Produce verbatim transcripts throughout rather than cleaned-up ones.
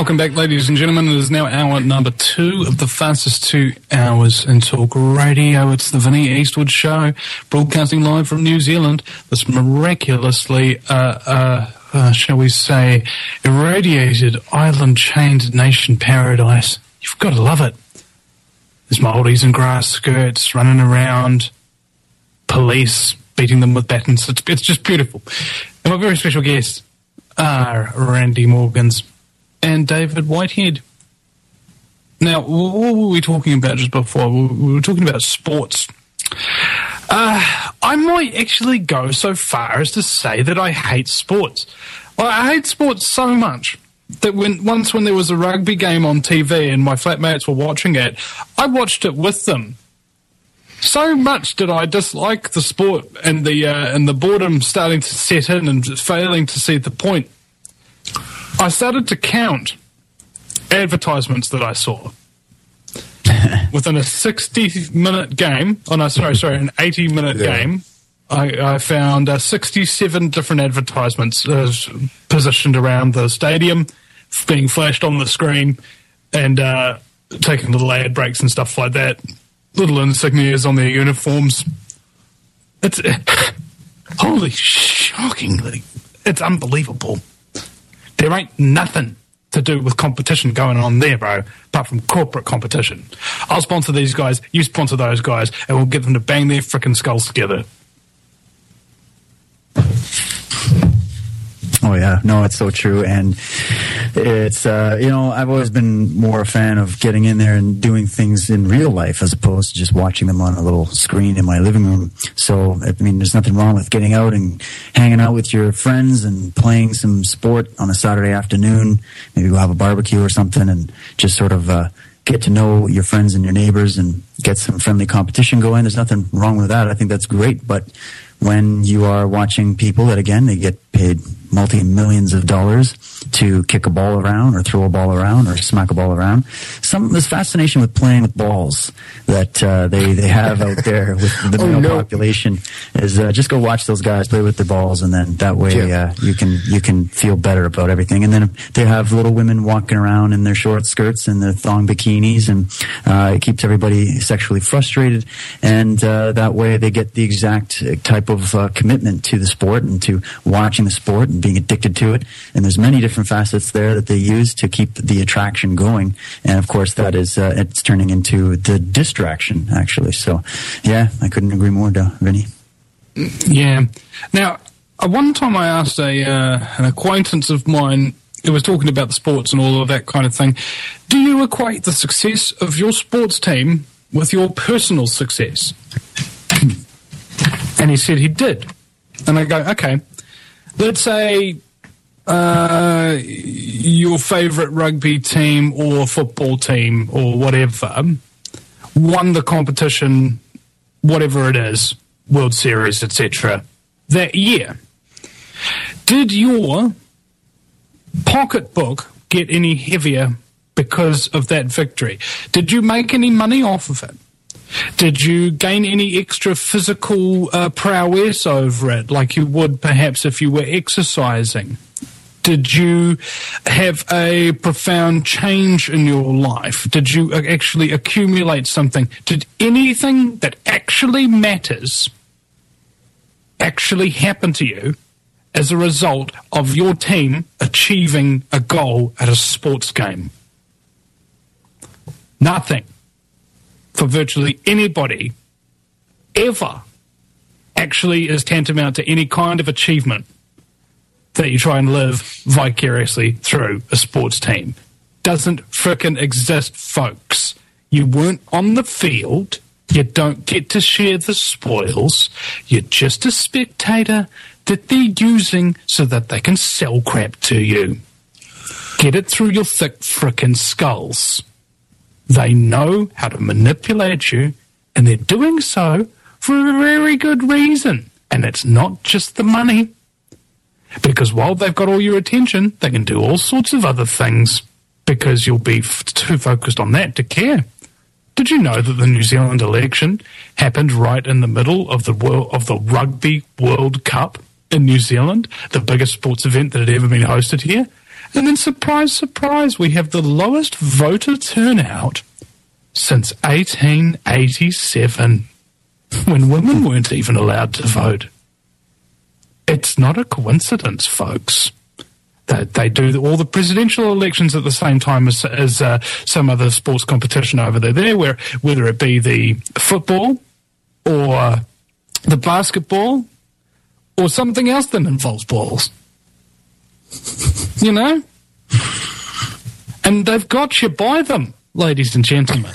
Welcome back, ladies and gentlemen. It is now hour number two of the fastest two hours in talk radio. It's the Vinny Eastwood Show, broadcasting live from New Zealand. This miraculously, uh, uh, uh, shall we say, irradiated, island-chained nation paradise. You've got to love it. There's Māoris in grass skirts running around, police beating them with batons. It's, it's just beautiful. And my very special guests are Randy Morgans and David Whitehead. Now, what were we talking about just before? We were talking about sports. Uh, I might actually go so far as to say that I hate sports. Well, I hate sports so much that when once when there was a rugby game on T V and my flatmates were watching it, I watched it with them. So much did I dislike the sport and the uh, and the boredom starting to set in and failing to see the point. I started to count advertisements that I saw within a sixty-minute game. Oh no, sorry, sorry, an eighty-minute yeah. game. I, I found uh, sixty-seven different advertisements uh, positioned around the stadium, being flashed on the screen, and uh, taking little ad breaks and stuff like that. Little insignias on their uniforms. It's uh, holy shockingly, it's unbelievable. There ain't nothing to do with competition going on there, bro, apart from corporate competition. I'll sponsor these guys, you sponsor those guys, and we'll get them to bang their frickin' skulls together. Oh, yeah. No, it's so true. And it's, uh, you know, I've always been more a fan of getting in there and doing things in real life as opposed to just watching them on a little screen in my living room. So, I mean, there's nothing wrong with getting out and hanging out with your friends and playing some sport on a Saturday afternoon. Maybe we'll have a barbecue or something and just sort of uh, get to know your friends and your neighbors and get some friendly competition going. There's nothing wrong with that. I think that's great. But when you are watching people that, again, they get paid multi-millions of dollars to kick a ball around or throw a ball around or smack a ball around. Some this fascination with playing with balls that uh, they, they have out there with the oh, male no. population is uh, just go watch those guys play with their balls, and then that way yeah. uh, you can you can feel better about everything. And then they have little women walking around in their short skirts and their thong bikinis, and uh, it keeps everybody sexually frustrated. And uh, that way they get the exact type of uh, commitment to the sport and to watching the sport and being addicted to it. And there's many different facets there that they use to keep the attraction going. And of course that is uh, it's turning into the distraction, actually. So yeah, I couldn't agree more, Vinny. Yeah. Now, uh, one time I asked a uh, an acquaintance of mine who was talking about the sports and all of that kind of thing, do you equate the success of your sports team with your personal success? And he said he did. And I go, okay, let's say uh, your favourite rugby team or football team or whatever won the competition, whatever it is, World Series, et cetera, that year. Did your pocketbook get any heavier because of that victory? Did you make any money off of it? Did you gain any extra physical uh, prowess over it, like you would perhaps if you were exercising? Did you have a profound change in your life? Did you actually accumulate something? Did anything that actually matters actually happen to you as a result of your team achieving a goal at a sports game? Nothing. For virtually anybody ever actually is tantamount to any kind of achievement that you try and live vicariously through a sports team. Doesn't frickin' exist, folks. You weren't on the field. You don't get to share the spoils. You're just a spectator that they're using so that they can sell crap to you. Get it through your thick frickin' skulls. They know how to manipulate you, and they're doing so for a very good reason. And it's not just the money. Because while they've got all your attention, they can do all sorts of other things because you'll be f- too focused on that to care. Did you know that the New Zealand election happened right in the middle of the world, of the Rugby World Cup in New Zealand, the biggest sports event that had ever been hosted here? And then, surprise, surprise, we have the lowest voter turnout since eighteen eighty-seven, when women weren't even allowed to vote. It's not a coincidence, folks. They, they do all the presidential elections at the same time as, as uh, some other sports competition over there, there where, whether it be the football or the basketball or something else that involves balls. You know? And they've got you by them, ladies and gentlemen.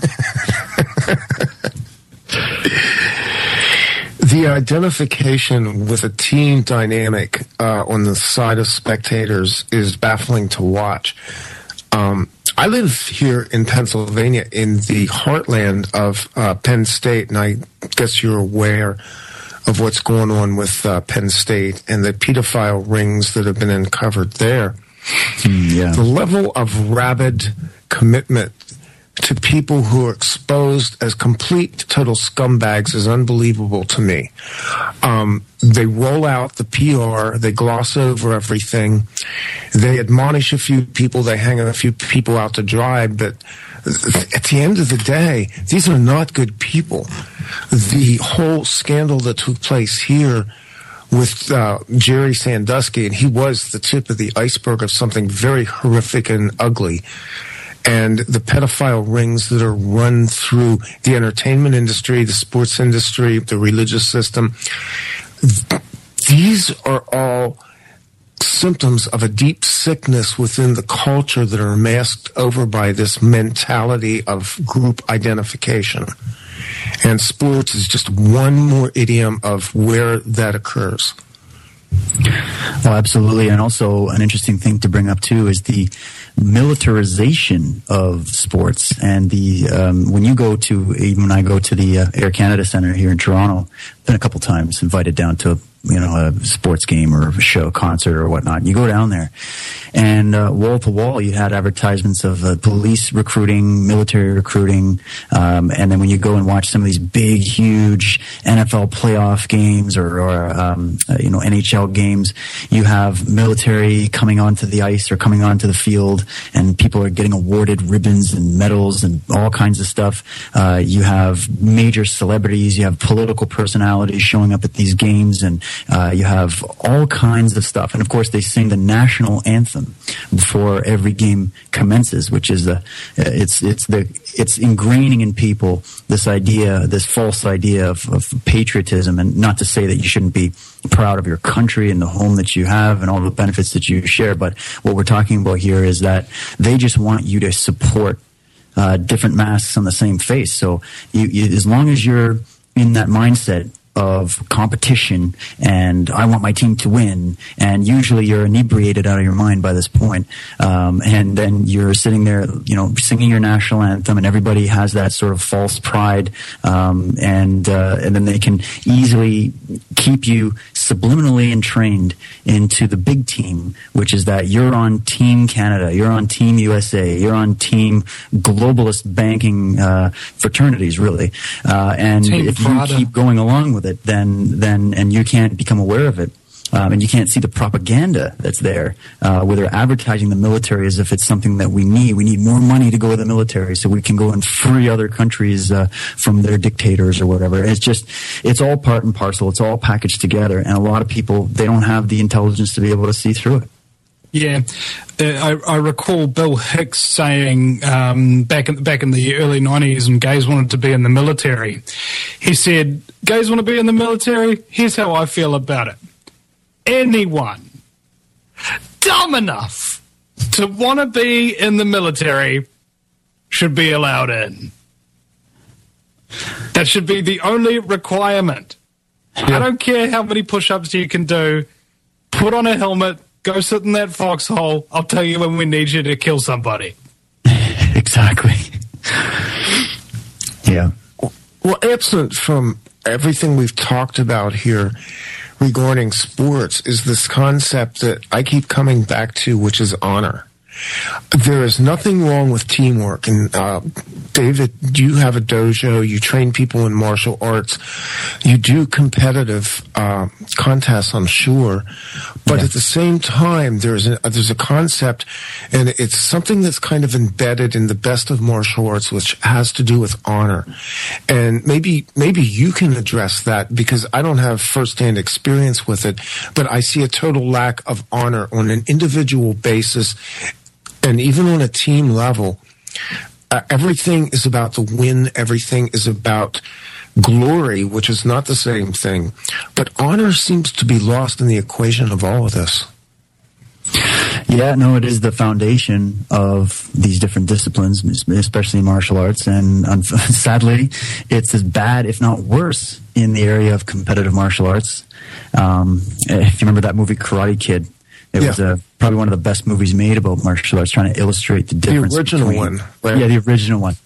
The identification with a team dynamic uh, on the side of spectators is baffling to watch. Um, I live here in Pennsylvania in the heartland of uh, Penn State, and I guess you're aware of what's going on with uh, Penn State and the pedophile rings that have been uncovered there. Mm, yeah. The level of rabid commitment to people who are exposed as complete total scumbags is unbelievable to me. Um, they roll out the P R, they gloss over everything, they admonish a few people, they hang a few people out to dry, but at the end of the day, these are not good people. The whole scandal that took place here with uh, Jerry Sandusky, and he was the tip of the iceberg of something very horrific and ugly, and the pedophile rings that are run through the entertainment industry, the sports industry, the religious system. These are all symptoms of a deep sickness within the culture that are masked over by this mentality of group identification. And sports is just one more idiom of where that occurs. Oh, absolutely. And also an interesting thing to bring up, too, is the militarization of sports. And the um, when you go to, even when I go to the uh, Air Canada Centre here in Toronto, been a couple times invited down to, you know, a sports game or a show, concert or whatnot. You go down there, and uh, wall to wall, you had advertisements of uh, police recruiting, military recruiting, um, and then when you go and watch some of these big, huge N F L playoff games or, or um, uh, you know, N H L games, you have military coming onto the ice or coming onto the field, and people are getting awarded ribbons and medals and all kinds of stuff. Uh, you have major celebrities, you have political personalities showing up at these games, and Uh, you have all kinds of stuff. And, of course, they sing the national anthem before every game commences, which is the, it's, it's the, it's ingraining in people this idea, this false idea of, of patriotism. And not to say that you shouldn't be proud of your country and the home that you have and all the benefits that you share. But what we're talking about here is that they just want you to support uh, different masks on the same face. So you, you, as long as you're in that mindset of competition and I want my team to win, and usually you're inebriated out of your mind by this point, um, and then you're sitting there, you know, singing your national anthem, and everybody has that sort of false pride, um, and uh, and then they can easily keep you subliminally entrained into the big team, which is that you're on Team Canada, you're on Team U S A, you're on Team globalist banking uh, fraternities, really, uh, and Team if Prada. you keep going along with it, then then and you can't become aware of it, um, and you can't see the propaganda that's there, uh, where they're advertising the military as if it's something that we need. We need more money to go to the military so we can go and free other countries uh, from their dictators or whatever. It's just, it's all part and parcel. It's all packaged together, and a lot of people, they don't have the intelligence to be able to see through it. Yeah, uh, I, I recall Bill Hicks saying um, back in back in the early nineties, and gays wanted to be in the military. He said, "Gays want to be in the military. Here's how I feel about it: anyone dumb enough to want to be in the military should be allowed in. That should be the only requirement. Yeah. I don't care how many push-ups you can do. Put on a helmet." Go sit in that foxhole. I'll tell you when we need you to kill somebody. Exactly. Yeah. Well, absent from everything we've talked about here regarding sports is this concept that I keep coming back to, which is honor. There is nothing wrong with teamwork. And uh, David, you have a dojo. You train people in martial arts. You do competitive uh, contests, I'm sure. But yeah. at the same time, there's a, there's a concept, and it's something that's kind of embedded in the best of martial arts, which has to do with honor. And maybe maybe you can address that, because I don't have firsthand experience with it, but I see a total lack of honor on an individual basis, and even on a team level. Uh, everything is about the win. Everything is about glory, which is not the same thing. But honor seems to be lost in the equation of all of this. Yeah, no, it is the foundation of these different disciplines, especially martial arts. And um, sadly, it's as bad, if not worse, in the area of competitive martial arts. Um, if you remember that movie Karate Kid, it yeah. was uh, probably one of the best movies made about martial arts, trying to illustrate the difference. The original between, one. Right? Yeah, the original one.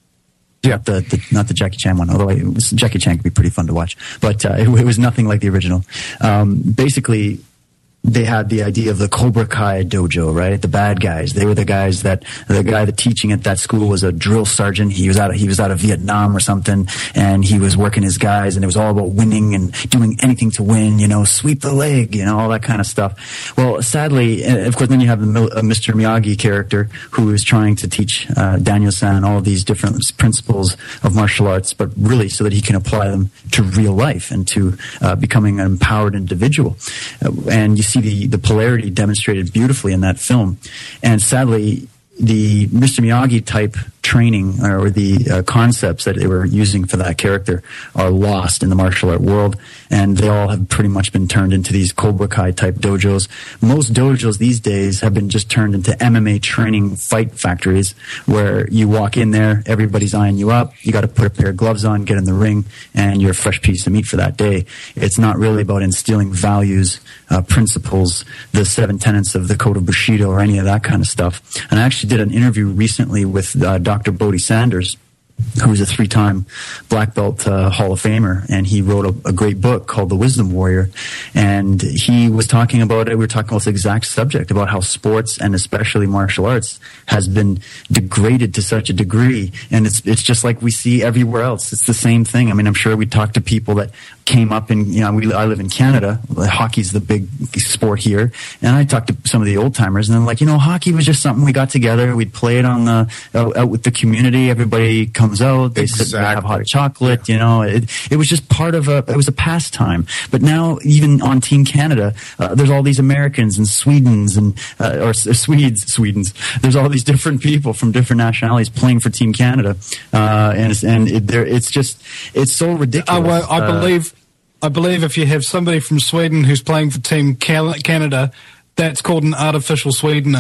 Yeah. Not the, the not the Jackie Chan one, although it was, Jackie Chan could be pretty fun to watch. But uh, it, it was nothing like the original. Um, basically, they had the idea of the Cobra Kai dojo, right? The bad guys. They were the guys that the guy that teaching at that school was a drill sergeant. He was out of, he was out of Vietnam or something, and he was working his guys, and it was all about winning and doing anything to win, you know, sweep the leg, you know, all that kind of stuff. Well, sadly, of course, then you have the uh, Mister Miyagi character who is trying to teach uh, Daniel-san all of these different principles of martial arts, but really so that he can apply them to real life and to uh, becoming an empowered individual. Uh, and you see the, the polarity demonstrated beautifully in that film. And sadly, the Mister Miyagi type training or the uh, concepts that they were using for that character are lost in the martial art world, and they all have pretty much been turned into these Cobra Kai type dojos. Most dojos these days have been just turned into M M A training fight factories, where you walk in there, everybody's eyeing you up, you got to put a pair of gloves on, get in the ring, and you're a fresh piece of meat for that day. It's not really about instilling values, uh, principles, the seven tenets of the Code of Bushido, or any of that kind of stuff. And I actually did an interview recently with uh, Doctor Bodie Sanders, who is a three-time black belt uh, Hall of Famer, and he wrote a, a great book called The Wisdom Warrior. And he was talking about it. We were talking about this exact subject, about how sports and especially martial arts has been degraded to such a degree, and it's it's just like we see everywhere else. It's the same thing. I mean, I'm sure we talked to people that came up in, you know, we, I live in Canada. Hockey's the big sport here, and I talked to some of the old timers, and they're like, you know, hockey was just something we got together. We'd play it on the out, out with the community. Everybody comes out, they exactly. sit there, have hot chocolate. You know, it it was just part of a it was a pastime. But now, even on Team Canada, uh, there's all these Americans and Swedens and uh, or uh, Swedes, Swedens. There's all these different people from different nationalities playing for Team Canada, uh, and it's, and it, it's just it's so ridiculous. Uh, well, I uh, believe. I believe if you have somebody from Sweden who's playing for Team Canada, that's called an artificial sweetener.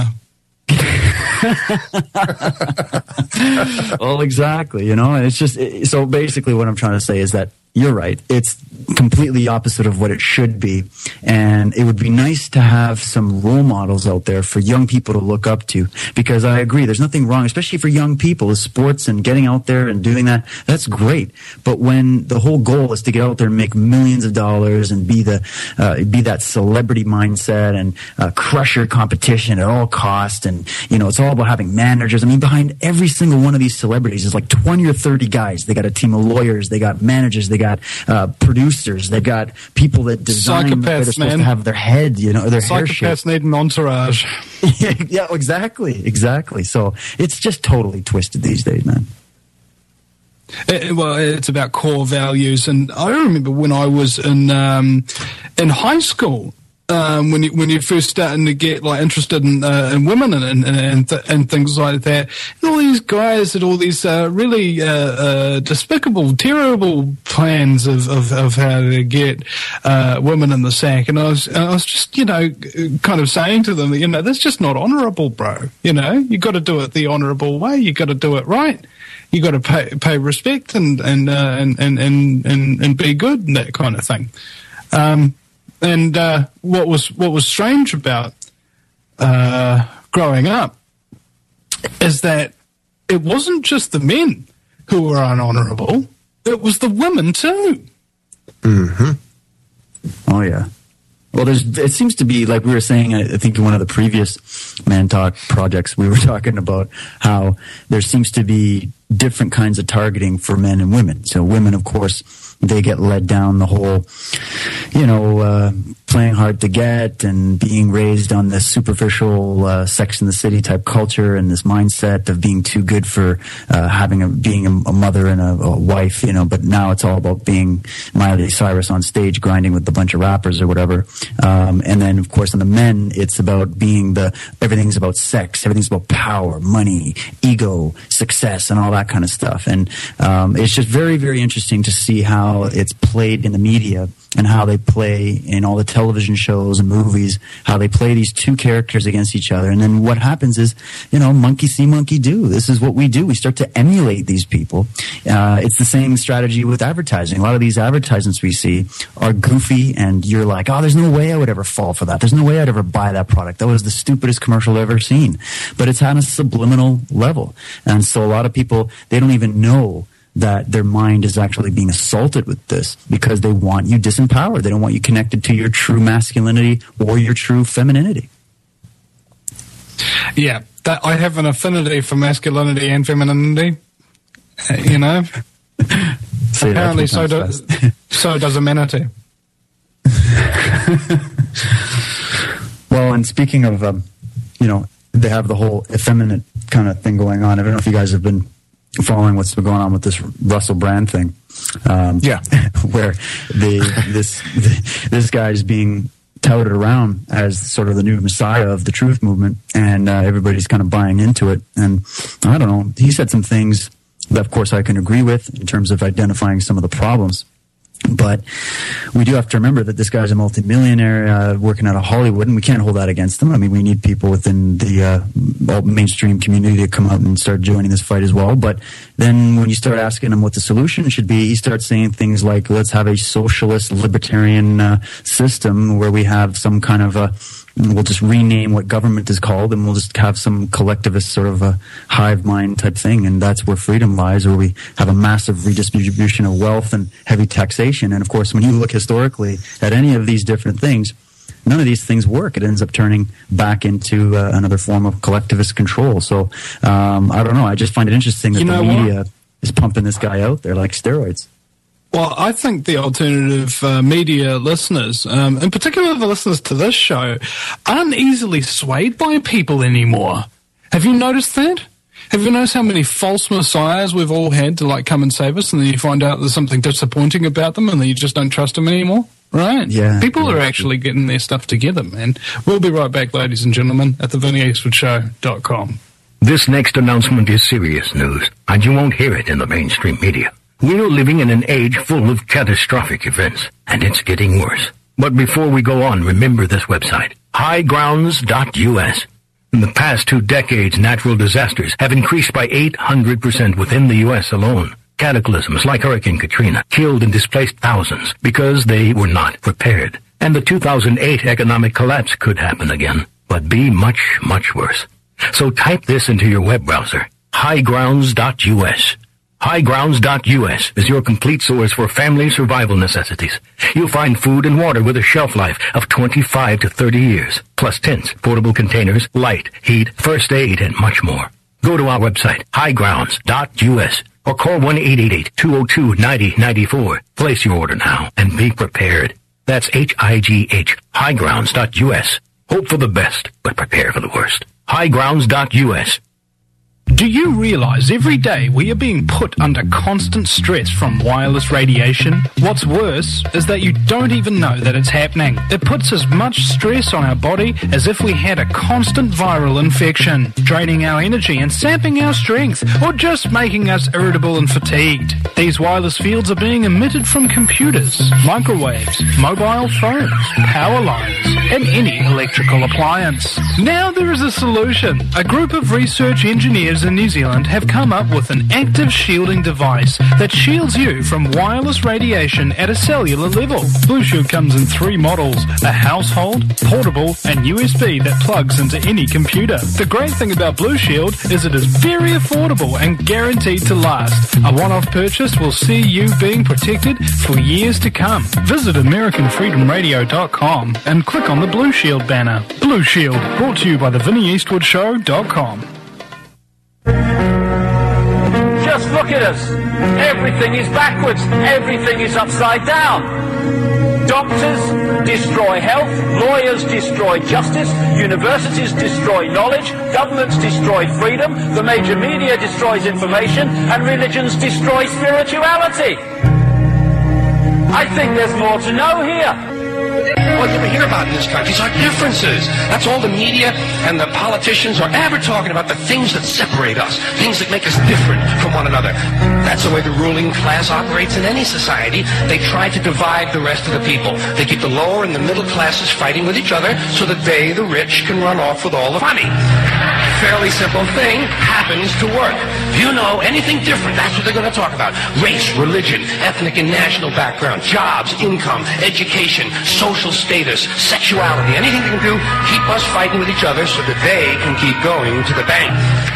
Well, exactly. You know, it's just it, so basically what I'm trying to say is that you're right. It's completely opposite of what it should be. And it would be nice to have some role models out there for young people to look up to. Because I agree, there's nothing wrong, especially for young people, with sports and getting out there and doing that. That's great. But when the whole goal is to get out there and make millions of dollars and be the uh, be that celebrity mindset and uh, crush your competition at all costs, and you know, it's all about having managers. I mean, behind every single one of these celebrities is like twenty or thirty guys. They got a team of lawyers, they got managers, they got uh, producers, they've got people that design where they're supposed man. to have their head, you know, their hair shape. Psychopaths need an entourage. Yeah, exactly, exactly. So it's just totally twisted these days, man. It, well, it's about core values, and I remember when I was in um, in high school. Um, when you when you're first starting to get like interested in uh, in women and and and, th- and things like that, and all these guys had all these uh, really uh, uh, despicable, terrible plans of, of, of how to get uh, women in the sack, and I was I was just you know kind of saying to them, you know, that's just not honourable, bro. You know, you got to do it the honourable way. You got to do it right. You got to pay pay respect and and, uh, and and and and and be good and that kind of thing. Um, And uh, what was what was strange about uh, growing up is that it wasn't just the men who were unhonourable; it was the women too. Mm-hmm. Oh yeah, Well, there's, it seems to be, like we were saying, I think in one of the previous Man Talk projects, we were talking about how there seems to be different kinds of targeting for men and women. So women, of course, they get led down the whole, you know, uh, playing hard to get and being raised on this superficial uh, Sex and the City type culture and this mindset of being too good for uh, having a, being a, a mother and a, a wife, you know, but now it's all about being Miley Cyrus on stage grinding with a bunch of rappers or whatever. Um, and then, of course, on the men, it's about being the, everything's about sex, everything's about power, money, ego, success, and all that kind of stuff. And um, it's just very, very interesting to see how it's played in the media and how they play in all the television shows and movies, how they play these two characters against each other. And then what happens is, you know, monkey see, monkey do. This is what we do. We start to emulate these people. Uh, it's the same strategy with advertising. A lot of these advertisements we see are goofy, and you're like, oh, there's no way I would ever fall for that. There's no way I'd ever buy that product. That was the stupidest commercial I've ever seen. But it's on a subliminal level. And so a lot of people, they don't even know that their mind is actually being assaulted with this because they want you disempowered. They don't want you connected to your true masculinity or your true femininity. Yeah, that, I have an affinity for masculinity and femininity, uh, you know. Apparently so, do, so does amenity. Well, and speaking of, um, you know, they have the whole effeminate kind of thing going on. I don't know if you guys have been following what's been going on with this Russell Brand thing. Um, yeah. Where the, this, the, this guy is being touted around as sort of the new messiah of the truth movement, and uh, everybody's kind of buying into it. And I don't know, he said some things that, of course, I can agree with in terms of identifying some of the problems. But we do have to remember that this guy's a multimillionaire uh, working out of Hollywood, and we can't hold that against him. I mean, we need people within the uh, mainstream community to come out and start joining this fight as well. But then when you start asking him what the solution should be, he starts saying things like, let's have a socialist libertarian uh, system where we have some kind of a, we'll just rename what government is called, and we'll just have some collectivist sort of a hive mind type thing, and that's where freedom lies, where we have a massive redistribution of wealth and heavy taxation. And of course, when you look historically at any of these different things, none of these things work. It ends up turning back into uh, another form of collectivist control. So um, I don't know. I just find it interesting that you know the media what? is pumping this guy out there like steroids. Well, I think the alternative uh, media listeners, um, in particular the listeners to this show, aren't easily swayed by people anymore. Have you noticed that? Have you noticed how many false messiahs we've all had to like come and save us, and then you find out there's something disappointing about them, and then you just don't trust them anymore? Right? Yeah. People yeah. are actually getting their stuff together, man. We'll be right back, ladies and gentlemen, at the Vinny Eastwood Show dot com. This next announcement is serious news, and you won't hear it in the mainstream media. We're living in an age full of catastrophic events, and it's getting worse. But before we go on, remember this website, high grounds dot U S. In the past two decades, natural disasters have increased by eight hundred percent within the U S alone. Cataclysms like Hurricane Katrina killed and displaced thousands because they were not prepared. And the two thousand eight economic collapse could happen again, but be much, much worse. So type this into your web browser, high grounds dot U S. high grounds dot U S is your complete source for family survival necessities. You'll find food and water with a shelf life of twenty-five to thirty years, plus tents, portable containers, light, heat, first aid, and much more. Go to our website, high grounds dot U S, or call one eight eight eight, two oh two, nine oh nine four. Place your order now and be prepared. That's H I G H, high grounds dot U S. Hope for the best, but prepare for the worst. high grounds dot U S. Do you realize every day we are being put under constant stress from wireless radiation? What's worse is that you don't even know that it's happening. It puts as much stress on our body as if we had a constant viral infection, draining our energy and sapping our strength, or just making us irritable and fatigued. These wireless fields are being emitted from computers, microwaves, mobile phones, power lines, and any electrical appliance. Now there is a solution. A group of research engineers in New Zealand have come up with an active shielding device that shields you from wireless radiation at a cellular level. Blue Shield comes in three models, a household, portable, and U S B that plugs into any computer. The great thing about Blue Shield is it is very affordable and guaranteed to last. A one-off purchase will see you being protected for years to come. Visit American Freedom Radio dot com and click on the Blue Shield banner. Blue Shield, brought to you by the Vinnie Eastwood Show dot com. Just look at us. Everything is backwards. Everything is upside down. Doctors destroy health, lawyers destroy justice, universities destroy knowledge, governments destroy freedom, the major media destroys information, and religions destroy spirituality. I think there's more to know here. All you ever hear about in this country is our differences. That's all the media and the politicians are ever talking about, the things that separate us, things that make us different from one another. That's the way the ruling class operates in any society. They try to divide the rest of the people. They keep the lower and the middle classes fighting with each other so that they, the rich, can run off with all the money. Fairly simple thing happens to work. If you know anything different, that's what they're going to talk about. Race, religion, ethnic and national background, jobs, income, education, social status, sexuality, anything they can do, keep us fighting with each other so that they can keep going to the bank.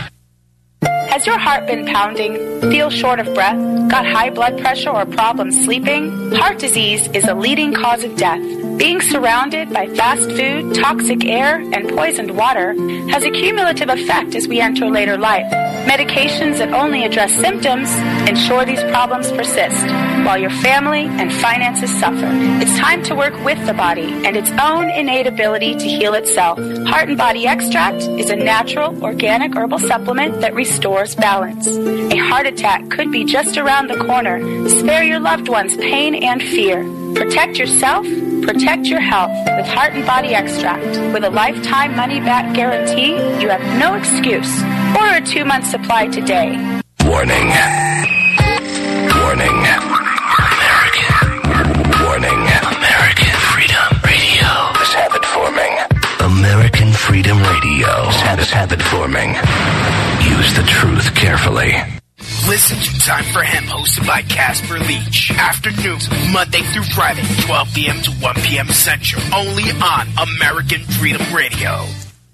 Has your heart been pounding? Feel short of breath? Got high blood pressure or problems sleeping? Heart disease is a leading cause of death. Being surrounded by fast food, toxic air, and poisoned water has a cumulative effect as we enter later life. Medications that only address symptoms ensure these problems persist, while your family and finances suffer. It's time to work with the body and its own innate ability to heal itself. Heart and Body Extract is a natural, organic herbal supplement that restores balance. A heart attack could be just around the corner. Spare your loved ones pain and fear. Protect yourself, protect your health with Heart and Body Extract. With a lifetime money-back guarantee, you have no excuse. Order a two-month supply today. Warning. Warning. American. Warning. American Freedom Radio is habit forming. American Freedom Radio is habit forming. Use the truth carefully. Listen to Time for Hemp, hosted by Casper Leach. Afternoons, Monday through Friday, twelve p.m. to one p.m. Central. Only on American Freedom Radio.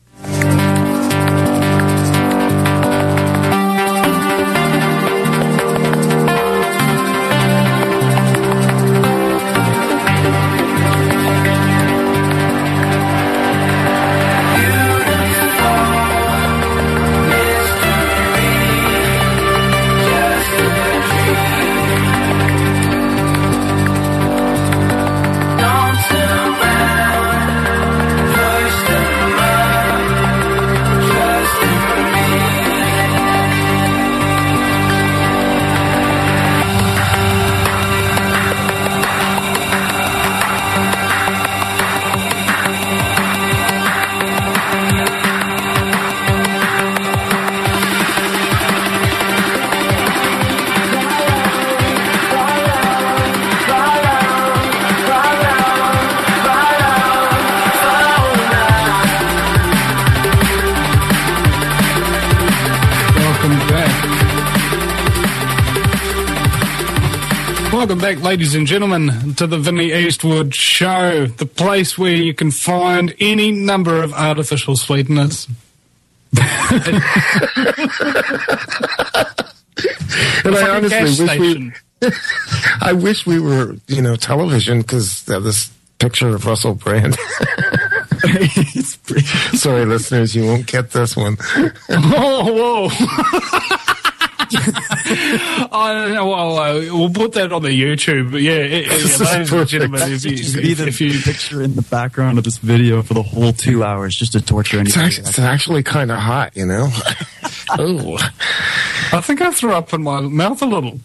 Welcome back, ladies and gentlemen, to the Vinnie Eastwood Show, the place where you can find any number of artificial sweeteners. And I honestly wish we, I wish we were, you know, television, because this picture of Russell Brand. Sorry, listeners, you won't get this one. Oh, whoa. I don't know. Well, uh, we'll put that on the YouTube. But yeah, it, it, yeah, ladies and gentlemen, if you, Just if, be the if you picture in the background of this video for the whole two hours, just to torture It's anybody. actually, it's actually kind of hot, you know. Oh, I think I threw up in my mouth a little,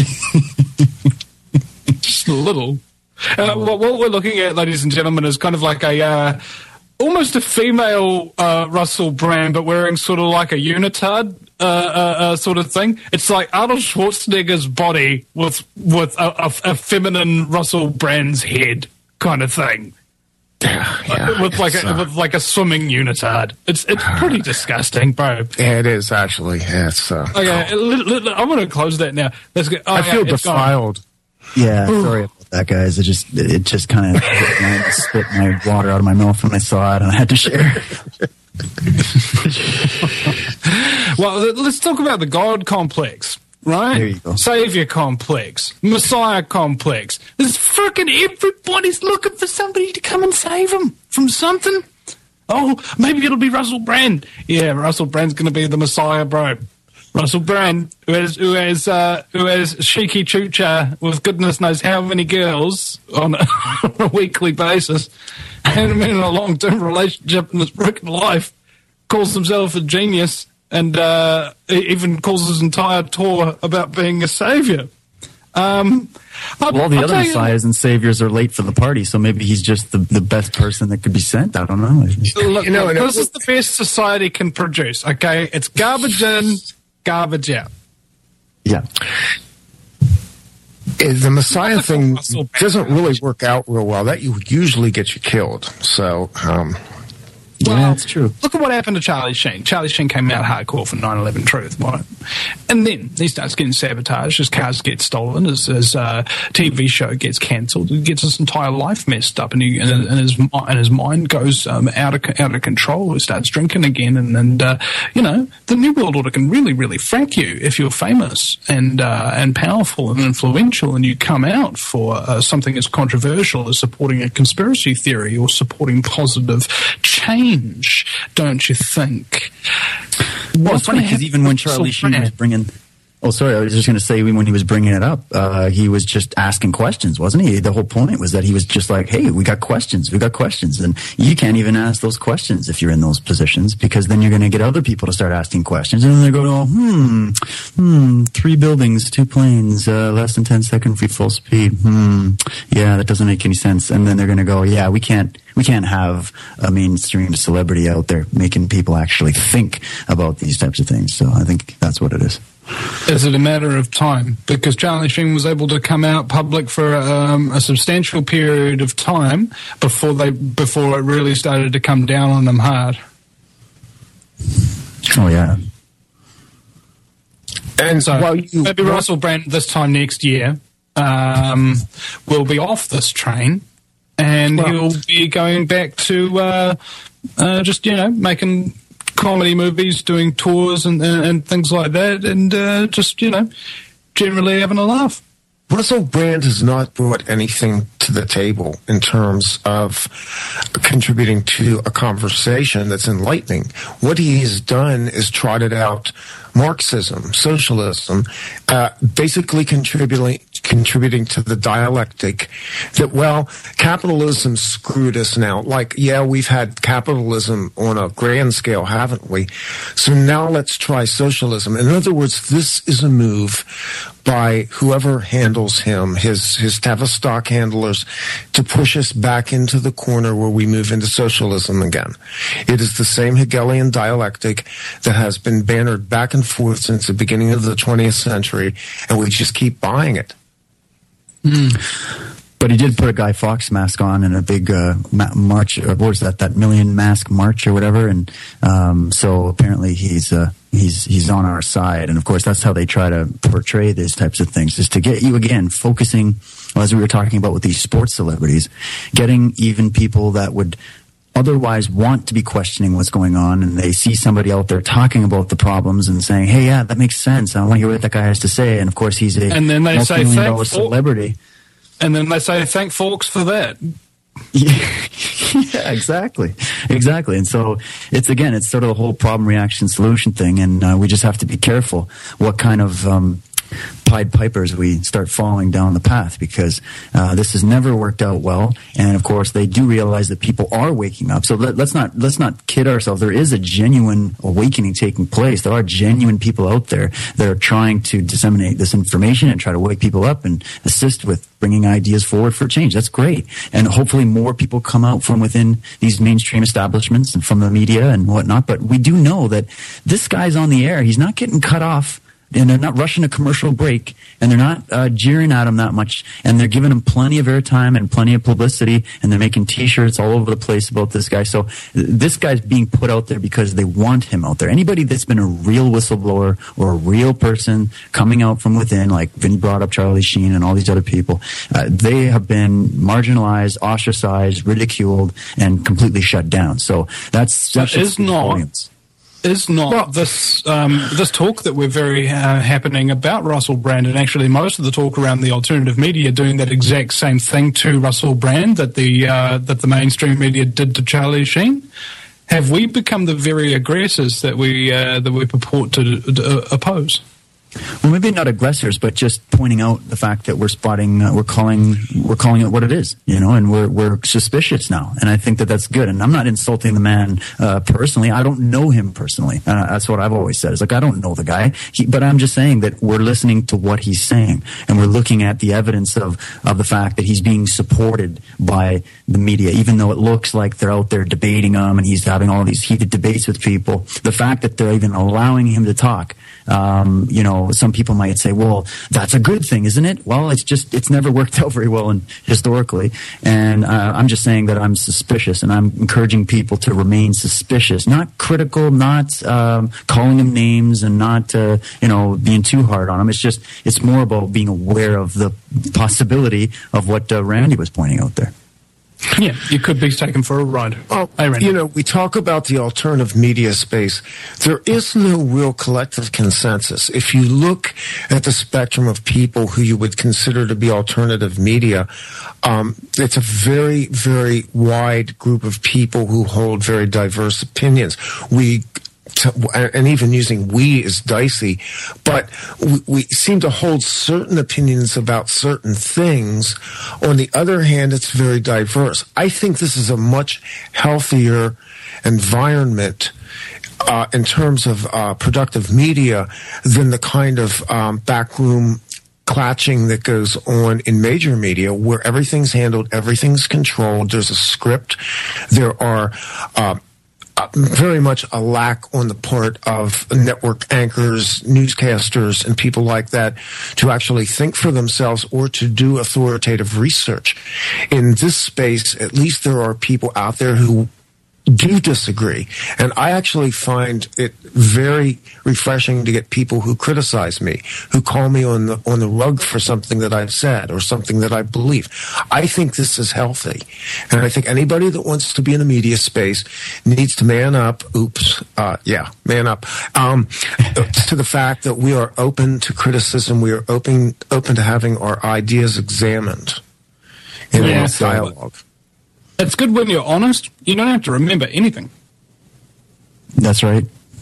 just a little. Uh, what, what we're looking at, ladies and gentlemen, is kind of like a. Uh, Almost a female uh, Russell Brand, but wearing sort of like a unitard uh, uh, uh, sort of thing. It's like Arnold Schwarzenegger's body with with a, a, a feminine Russell Brand's head kind of thing. Yeah, yeah. with like It's, a uh, with like a swimming unitard. It's it's pretty disgusting, bro. Yeah, it is actually. Yeah, it's. Uh, Okay, li- li- li- I'm going to close that now. Let's go. Oh, I yeah, feel it's gone. defiled. Yeah, sorry about that, guys. It just it just kind of spit my water out of my mouth when I saw it, and I had to share. Well, let- let's talk about the God complex, right? There you go. Savior complex, Messiah complex. There's freaking everybody's looking for somebody to come and save them from something. Oh, maybe it'll be Russell Brand. Yeah, Russell Brand's going to be the Messiah, bro. Russell Brand, who has who has uh, who has Shiki Chucha with goodness knows how many girls on a, on a weekly basis, and been in a long term relationship in his freaking life, calls himself a genius, and uh, he even calls his entire tour about being a savior. Um, I'll, Well, all the I'll other tell you- messiahs and saviors are late for the party, so maybe he's just the, the best person that could be sent. I don't know. Look, You know, look, and it- this is the best society can produce. Okay, it's garbage in, garbage out. Yeah. Eh, The Messiah thing Russell Brand. doesn't really work out real well. That you usually get you killed. So, um, Yeah, that's true. Look at what happened to Charlie Sheen. Charlie Sheen came out hardcore for nine eleven Truth, right? And then he starts getting sabotaged, his cars get stolen, his, his uh, T V show gets cancelled, he gets his entire life messed up, and, he, and, and, his, mi- and his mind goes um, out of out of control. He starts drinking again, and, and uh, you know, the New World Order can really, really frack you if you're famous and uh, and powerful and influential, and you come out for uh, something as controversial as supporting a conspiracy theory or supporting positive change, don't you think? Well, What's it's funny gonna because happen even when to Charlie Russell Sheen was Brand? bringing, oh, sorry, I was just going to say, even when he was bringing it up, uh, he was just asking questions, wasn't he? The whole point was that he was just like, "Hey, we got questions, we got questions," and you can't even ask those questions if you're in those positions, because then you're going to get other people to start asking questions, and then they go, "Oh, hmm, hmm, three buildings, two planes, uh, less than ten second free full speed. Hmm, yeah, that doesn't make any sense." And then they're going to go, "Yeah, we can't." We can't have a mainstream celebrity out there making people actually think about these types of things. So I think that's what it is. Is it a matter of time? Because Charlie Sheen was able to come out public for um, a substantial period of time before they before it really started to come down on them hard. Oh, yeah. and So while you maybe Russell Brand this time next year um, will be off this train, and Well- he'll be going back to uh, uh, just you know making comedy movies, doing tours and, and, and things like that, and uh, just you know generally having a laugh. Russell Brand has not brought anything to the table in terms of contributing to a conversation that's enlightening. What he has done is trotted out Marxism, socialism, uh, basically contributing contributing to the dialectic that, well, capitalism screwed us now. Like, yeah, we've had capitalism on a grand scale, haven't we? So now let's try socialism. In other words, this is a move by whoever handles him, his his Tavistock handlers, to push us back into the corner where we move into socialism again. It is the same Hegelian dialectic that has been bannered back and forth since the beginning of the twentieth century, and we just keep buying it. But he did put a Guy Fawkes mask on in a big uh, ma- march. Or what was that? That million mask march or whatever. And um, so apparently he's uh, he's he's on our side. And of course, that's how they try to portray these types of things, is to get you again focusing, well, as we were talking about with these sports celebrities, getting even people that would otherwise want to be questioning what's going on, and they see somebody out there talking about the problems and saying, "Hey, yeah, that makes sense. I want to hear what that guy has to say." And of course, he's a And then they say, multi-million dollar "Thank- celebrity. And then they say, thank Fawkes for that. Yeah, yeah, exactly, exactly. And so it's again, it's sort of the whole problem, reaction, solution thing, and uh, we just have to be careful what kind of um, Pied Pipers we start following down the path, because uh, this has never worked out well. And of course, they do realize that people are waking up. So let, let's not let's not kid ourselves. There is a genuine awakening taking place. There are genuine people out there that are trying to disseminate this information and try to wake people up and assist with bringing ideas forward for change. That's great. And hopefully more people come out from within these mainstream establishments and from the media and whatnot. But we do know that this guy's on the air. He's not getting cut off and they're not rushing a commercial break, and they're not uh, jeering at him that much, and they're giving him plenty of airtime and plenty of publicity, and they're making T-shirts all over the place about this guy. So this guy's being put out there because they want him out there. Anybody that's been a real whistleblower or a real person coming out from within, like Vinny brought up Charlie Sheen and all these other people, uh, they have been marginalized, ostracized, ridiculed, and completely shut down. So that's that's So is not audience. is not Well- this um, this talk that we're very uh, happening about Russell Brand, and actually most of the talk around the alternative media doing that exact same thing to Russell Brand that the uh, that the mainstream media did to Charlie Sheen. Have we become the very aggressors that we uh, that we purport to, to uh, oppose? Well, maybe not aggressors, but just pointing out the fact that we're spotting, uh, we're calling, we're calling it what it is, you know, and we're we're suspicious now, and I think that that's good. And I'm not insulting the man uh, personally. I don't know him personally. Uh, that's what I've always said. It's like I don't know the guy, he, but I'm just saying that we're listening to what he's saying, and we're looking at the evidence of of the fact that he's being supported by the media, even though it looks like they're out there debating him, and he's having all these heated debates with people. The fact that they're even allowing him to talk, um, you know. Some people might say, well, that's a good thing, isn't it? Well, it's just, it's never worked out very well in, historically. And uh, I'm just saying that I'm suspicious, and I'm encouraging people to remain suspicious, not critical, not um, calling them names, and not, uh, you know, being too hard on them. It's just, it's more about being aware of the possibility of what uh, Randy was pointing out there. Yeah, you could be taken for a ride. Well, Hey, Randy. you know, we talk about the alternative media space. There is no real collective consensus. If you look at the spectrum of people who you would consider to be alternative media, um, it's a very, very wide group of people who hold very diverse opinions. We and even using we is dicey, but we, we seem to hold certain opinions about certain things. On the other hand, it's very diverse. I think this is a much healthier environment uh, in terms of uh, productive media than the kind of um, backroom clatching that goes on in major media, where everything's handled, everything's controlled, there's a script, there are uh, Uh, very much a lack on the part of network anchors, newscasters, and people like that to actually think for themselves or to do authoritative research. In this space, at least there are people out there who do disagree. And I actually find it very refreshing to get people who criticize me, who call me on the on the rug for something that I've said or something that I believe. I think this is healthy. And I think anybody that wants to be in the media space needs to man up. Oops. Uh, yeah, man up. Um, to the fact that we are open to criticism. We are open, open to having our ideas examined in Yeah, a so- dialogue. It's good when you're honest. You don't have to remember anything. That's right.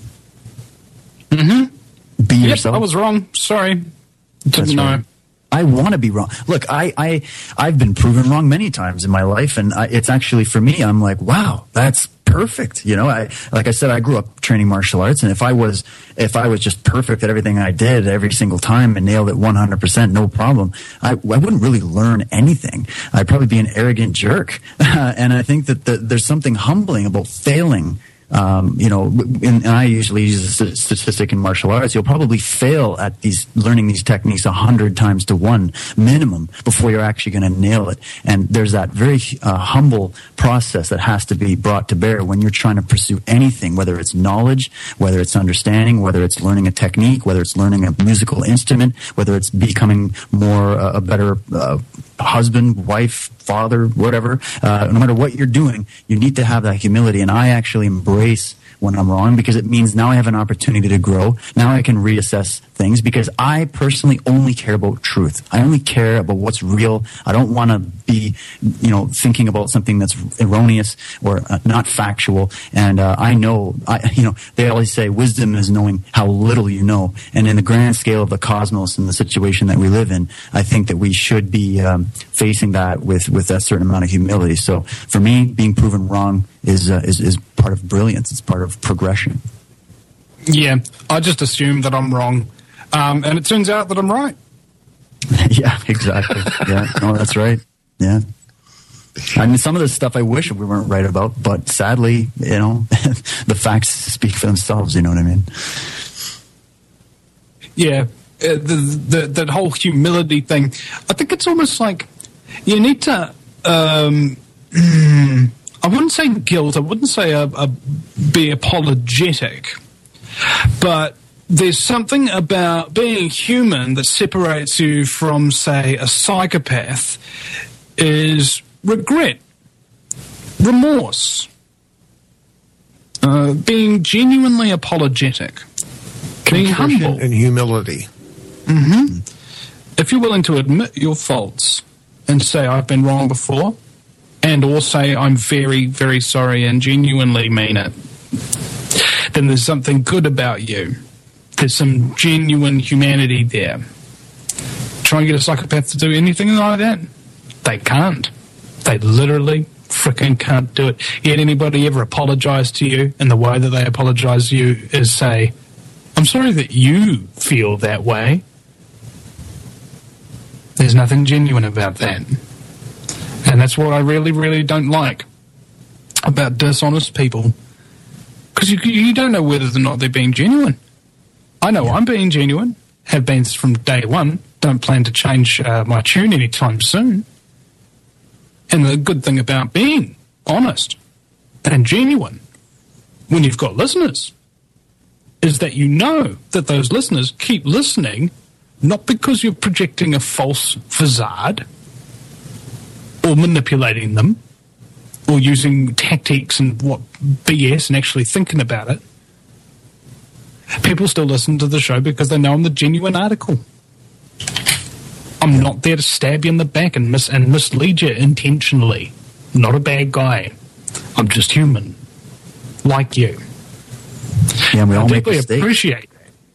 Mm-hmm. Be Yep, yourself. I was wrong. Sorry. Didn't That's know. right. I want to be wrong. Look, I, I, I've been proven wrong many times in my life, and I, it's actually, for me, I'm like, wow, that's perfect. You know, I, like I said, I grew up training martial arts, and if I was, if I was just perfect at everything I did every single time and nailed it one hundred percent, no problem, I, I wouldn't really learn anything. I'd probably be an arrogant jerk. And I think that the, there's something humbling about failing. Um, you know, and, and I usually use a statistic in martial arts. You'll probably fail at these learning these techniques a hundred times to one minimum before you're actually going to nail it. And there's that very uh, humble process that has to be brought to bear when you're trying to pursue anything, whether it's knowledge, whether it's understanding, whether it's learning a technique, whether it's learning a musical instrument, whether it's becoming more uh, a better uh, husband, wife, father, whatever. Uh, no matter what you're doing, you need to have that humility. And I actually embrace when I'm wrong, because it means now I have an opportunity to grow. Now I can reassess things, because I personally only care about truth. I only care about what's real. I don't want to be, you know, thinking about something that's erroneous or uh, not factual. And uh, I know, I, you know, they always say wisdom is knowing how little you know. And in the grand scale of the cosmos and the situation that we live in, I think that we should be um, facing that with, with a certain amount of humility. So for me, being proven wrong is uh, is, is part of brilliance. It's part of progression. Yeah, I just assume that I'm wrong. Um, and it turns out that I'm right. Yeah, exactly. Yeah, no, that's right. Yeah. I mean, some of this stuff I wish we weren't right about, but sadly, you know, the facts speak for themselves, you know what I mean? yeah, uh, the, the that whole humility thing. I think it's almost like you need to. Um, I wouldn't say guilt. I wouldn't say a, a, be apologetic, but there's something about being human that separates you from, say, a psychopath. Is regret, remorse, uh, being genuinely apologetic, being humble, and humility. Mm-hmm. If you're willing to admit your faults and say, I've been wrong before, and or say, I'm very, very sorry and genuinely mean it, then there's something good about you. There's some genuine humanity there. Try and get a psychopath to do anything like that? They can't. They literally freaking can't do it. Yet anybody ever apologize to you, and the way that they apologize to you is say, I'm sorry that you feel that way. There's nothing genuine about that. And that's what I really, really don't like about dishonest people. Because you, you don't know whether or not they're being genuine. I know I'm being genuine, have been from day one, don't plan to change uh, my tune anytime soon. And the good thing about being honest and genuine when you've got listeners is that you know that those listeners keep listening not because you're projecting a false facade or manipulating them or using tactics and what B S and actually thinking about it. People still listen to the show because they know I'm the genuine article. I'm not there to stab you in the back and mis- and mislead you intentionally. I'm not a bad guy. I'm just human, like you. Yeah, and we all I make deeply mistakes. appreciate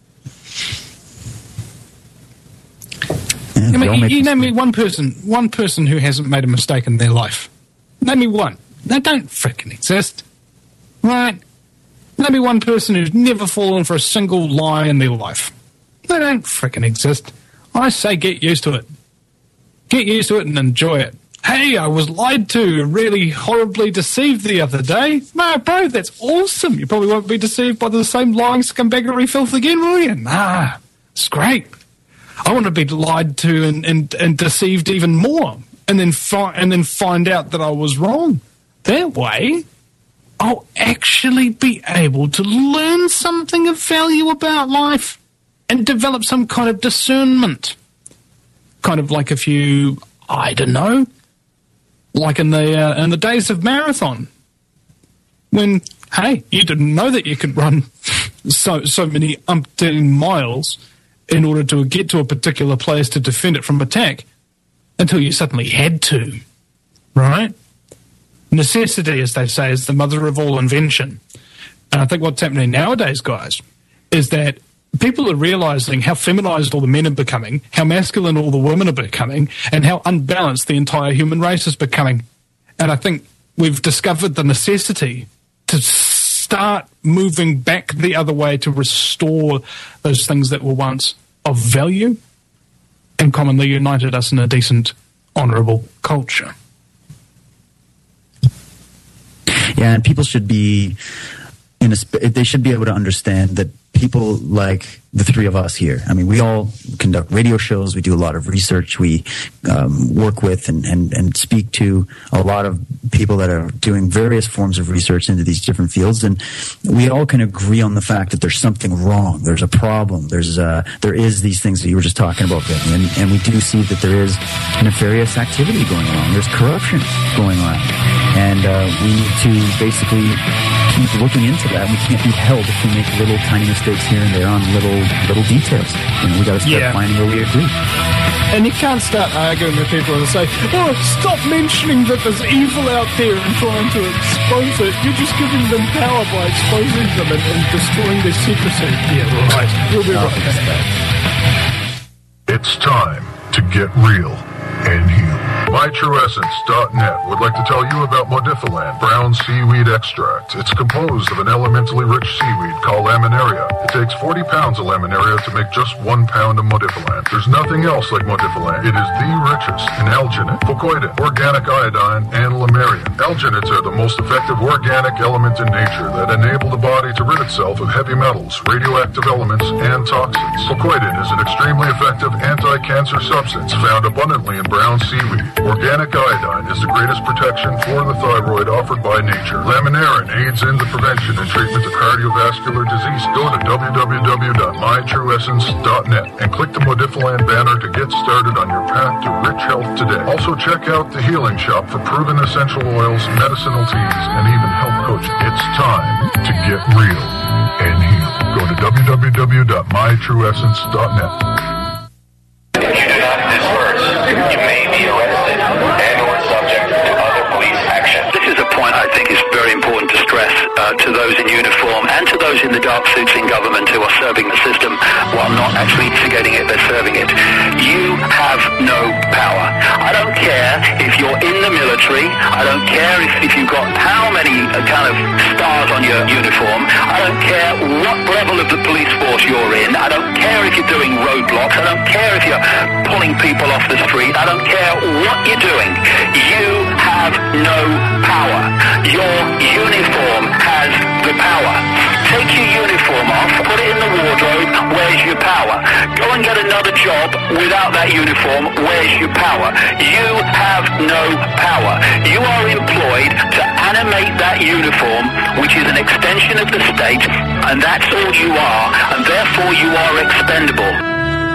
that. Yeah, I we mean, all you, make you name me mistakes. one person, one person who hasn't made a mistake in their life. Name me one. They don't frickin' exist, right? Name me one person who's never fallen for a single lie in their life. They don't frickin' exist. I say get used to it. Get used to it and enjoy it. Hey, I was lied to, really horribly deceived the other day. No, bro, that's awesome. You probably won't be deceived by the same lying scumbaggery filth again, will you? Nah, it's great. I want to be lied to and, and, and deceived even more, and then fi- and then find out that I was wrong. That way, I'll actually be able to learn something of value about life and develop some kind of discernment. Kind of like if you, I don't know, like in the uh, in the days of marathon, when, hey, you didn't know that you could run so so many umpteen miles in order to get to a particular place to defend it from attack until you suddenly had to, right? Necessity, as they say, is the mother of all invention. And I think what's happening nowadays, guys, is that people are realizing how feminized all the men are becoming, how masculine all the women are becoming, and how unbalanced the entire human race is becoming. And I think we've discovered the necessity to start moving back the other way to restore those things that were once of value and commonly united us in a decent, honourable culture. Yeah, and people should be in a. Sp- they should be able to understand that people like the three of us here. I mean, we all conduct radio shows. We do a lot of research. We um, work with and, and, and speak to a lot of people that are doing various forms of research into these different fields. And we all can agree on the fact that there's something wrong. There's a problem. There's uh, there is these things that you were just talking about, Vinny. And, and we do see that there is nefarious activity going on. There's corruption going on. And uh, we need to basically keep looking into that. We can't be held if we make little tiny mistakes here and there on little little details. You know, we got to start Yeah. finding where we agree. And you can't start arguing with people and say, oh, stop mentioning that there's evil out there and trying to expose it. You're just giving them power by exposing them and, and destroying their secrecy. Yeah, right. You'll be right about that. It's time to get real and human. my true essence dot net would like to tell you about Modifiland brown seaweed extract. It's composed of an elementally rich seaweed called laminaria. It takes forty pounds of laminaria to make just one pound of Modifiland. There's nothing else like Modifiland. It is the richest in alginate, fucoidin, organic iodine, and lamarian. Alginates are the most effective organic element in nature that enable the body to rid itself of heavy metals, radioactive elements, and toxins. Fucoidin is an extremely effective anti-cancer substance found abundantly in brown seaweed. Organic iodine is the greatest protection for the thyroid offered by nature. Laminarin aids in the prevention and treatment of cardiovascular disease. Go to w w w dot my true essence dot net and click the Modifiland banner to get started on your path to rich health today. Also check out the Healing Shop for proven essential oils, medicinal teas, and even health coaching. It's time to get real and heal. Go to w w w dot my true essence dot net. If you do not disperse, you may be arrested and or subject to other police action. This is a point I think is very important to stress uh, to those in uniform and to those in the dark suits in government who are serving the system while not actually instigating it, they're serving it. You have no power. I don't care if you're in the military. I don't care if, if you've got how many uh, kind of stars on your uniform. I don't care what level of the police force you're in. I don't care if you're doing roadblocks. I don't care if you're pulling people off the street. I don't care what you're doing. You have no power. Your uniform has the power. Take your uniform off, put it in the wardrobe, where's your power? Go and get another job without that uniform, where's your power? You have no power. You are employed to animate that uniform, which is an extension of the state, and that's all you are, and therefore you are expendable.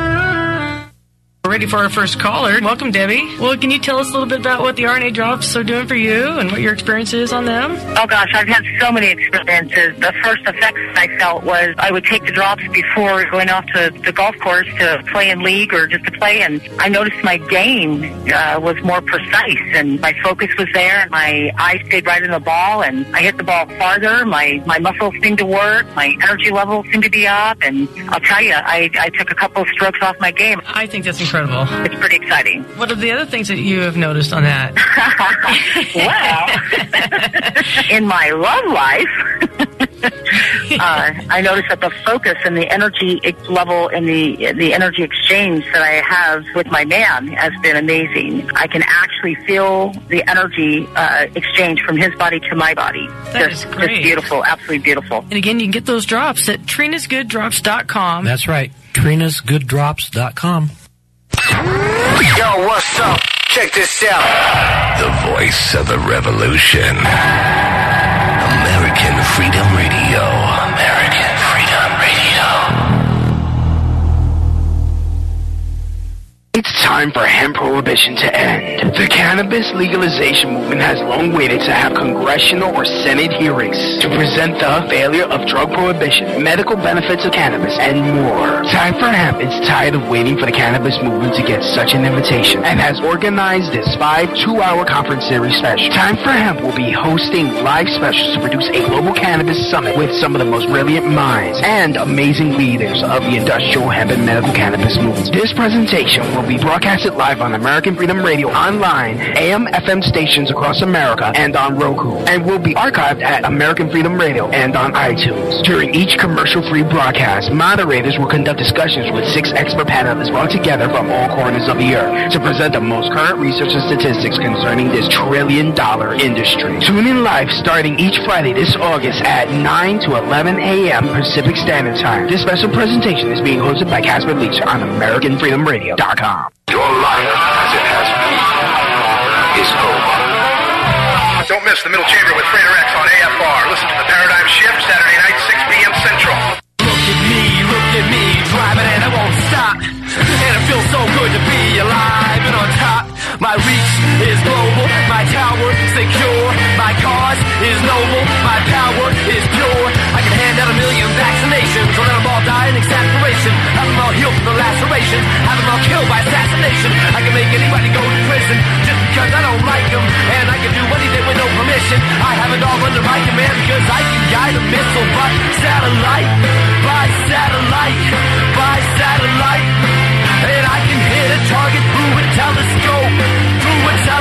We're ready for our first caller. Welcome, Debbie. Well, can you tell us a little bit about what the R N A drops are doing for you and what your experience is on them? Oh, gosh, I've had so many experiences. The first effects I felt was I would take the drops before going off to the golf course to play in league or just to play, and I noticed my game uh, was more precise, and my focus was there, and my eye stayed right in the ball, and I hit the ball farther. My, my muscles seemed to work. My energy levels seemed to be up, and I'll tell you, I, I took a couple of strokes off my game. I think that's incredible. It's pretty exciting. What are the other things that you have noticed on that? Well, in my love life, uh, I noticed that the focus and the energy level and the the energy exchange that I have with my man has been amazing. I can actually feel the energy uh, exchange from his body to my body. That just, is great. Just beautiful, absolutely beautiful. And again, you can get those drops at Trina's Good Drops dot com. That's right, Trina's Good Drops dot com. Yo, what's up? Check this out. The voice of the revolution. American Freedom Radio. American Freedom Radio. It's time for hemp prohibition to end. The cannabis legalization movement has long waited to have congressional or Senate hearings to present the failure of drug prohibition, medical benefits of cannabis, and more. Time for Hemp is tired of waiting for the cannabis movement to get such an invitation and has organized this five two-hour conference series special. Time for Hemp will be hosting live specials to produce a global cannabis summit with some of the most brilliant minds and amazing leaders of the industrial hemp and medical cannabis movement. This presentation will be broadcasted live on American Freedom Radio, online, A M F M stations across America, and on Roku, and will be archived at American Freedom Radio and on iTunes. During each commercial-free broadcast, moderators will conduct discussions with six expert panelists brought together from all corners of the earth to present the most current research and statistics concerning this trillion-dollar industry. Tune in live starting each Friday this August at nine to eleven a.m. Pacific Standard Time. This special presentation is being hosted by Casper Leach on American Freedom Radio dot com. Your life, as it has been, is over. Don't miss the Middle Chamber with Frater X on A F R. Listen to the Paradigm Shift Saturday night, six p.m. Central. Look at me, look at me, driving and I won't stop. And it feels so good to be alive and on top. My reach is global, my tower secure. My cause is noble, my power is pure. I can hand out a million vaccinations, or let them all die in exasperation. Have them all healed from the laceration, have them all killed by assassination. I can make anybody go to prison just because I don't like them, and I can do anything with no permission. I have it all under my command because I can guide a missile by satellite, by satellite, by satellite. And I can hit a target through a telescope, through a telescope.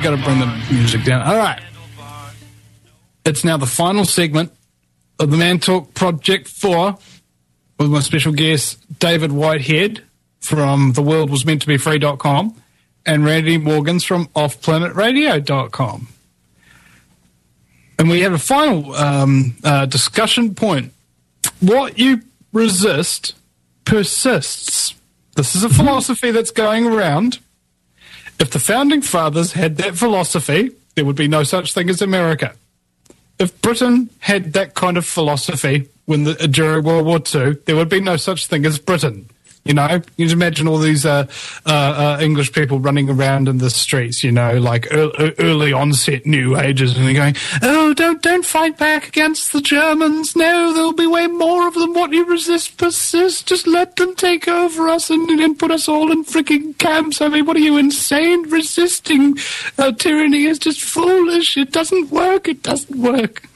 got to bring the music down. All right. It's now the final segment of the Man Talk Project four with my special guest, David Whitehead from the world was meant to be free dot com and Randy Morgans from off planet radio dot com. And we have a final um, uh, discussion point. What you resist persists. This is a philosophy that's going around. If the Founding Fathers had that philosophy, there would be no such thing as America. If Britain had that kind of philosophy when the, during World War Two, there would be no such thing as Britain. You know, you just imagine all these uh, uh, uh, English people running around in the streets, you know, like early, early onset New Ages, and they're going, oh, don't don't fight back against the Germans. No, there'll be way more of them. What you resist persists. Just let them take over us and, and put us all in freaking camps. I mean, what are you, insane? Resisting uh, tyranny is just foolish. It doesn't work. It doesn't work.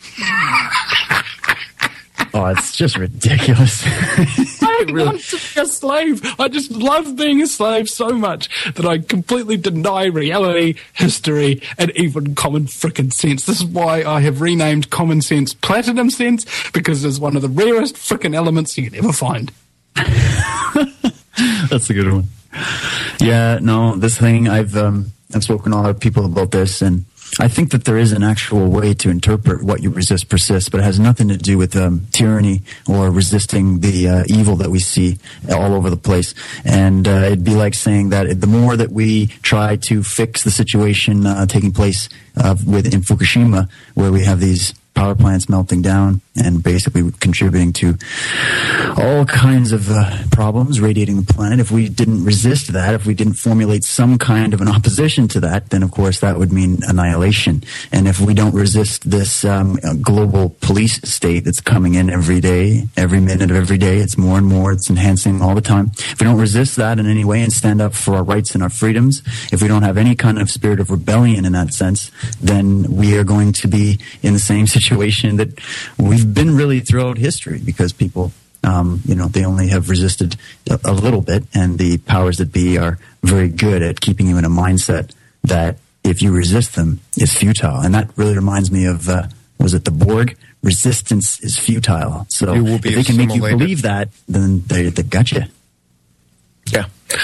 Oh, it's just ridiculous. I really want to be a slave. I just love being a slave so much that I completely deny reality, history, and even common frickin' sense. This is why I have renamed common sense platinum sense, because it's one of the rarest frickin' elements you can ever find. That's a good one. Yeah, no, this thing, I've um, I've spoken to a lot of people about this, and I think that there is an actual way to interpret what you resist persists, but it has nothing to do with um, tyranny or resisting the uh, evil that we see all over the place. And uh, it'd be like saying that the more that we try to fix the situation uh, taking place uh, with in Fukushima, where we have these power plants melting down and basically contributing to all kinds of uh, problems radiating the planet. If we didn't resist that, if we didn't formulate some kind of an opposition to that, then of course that would mean annihilation. And if we don't resist this um, global police state that's coming in every day, every minute of every day, it's more and more, it's enhancing all the time. If we don't resist that in any way and stand up for our rights and our freedoms, if we don't have any kind of spirit of rebellion in that sense, then we are going to be in the same situation that we've been really throughout history, because people, um, you know, they only have resisted a, a little bit, and the powers that be are very good at keeping you in a mindset that if you resist them, it's futile. And that really reminds me of, uh, was it the Borg? Resistance is futile. So You will be if they can make you assimilated. believe that, then they, they got you. Yeah.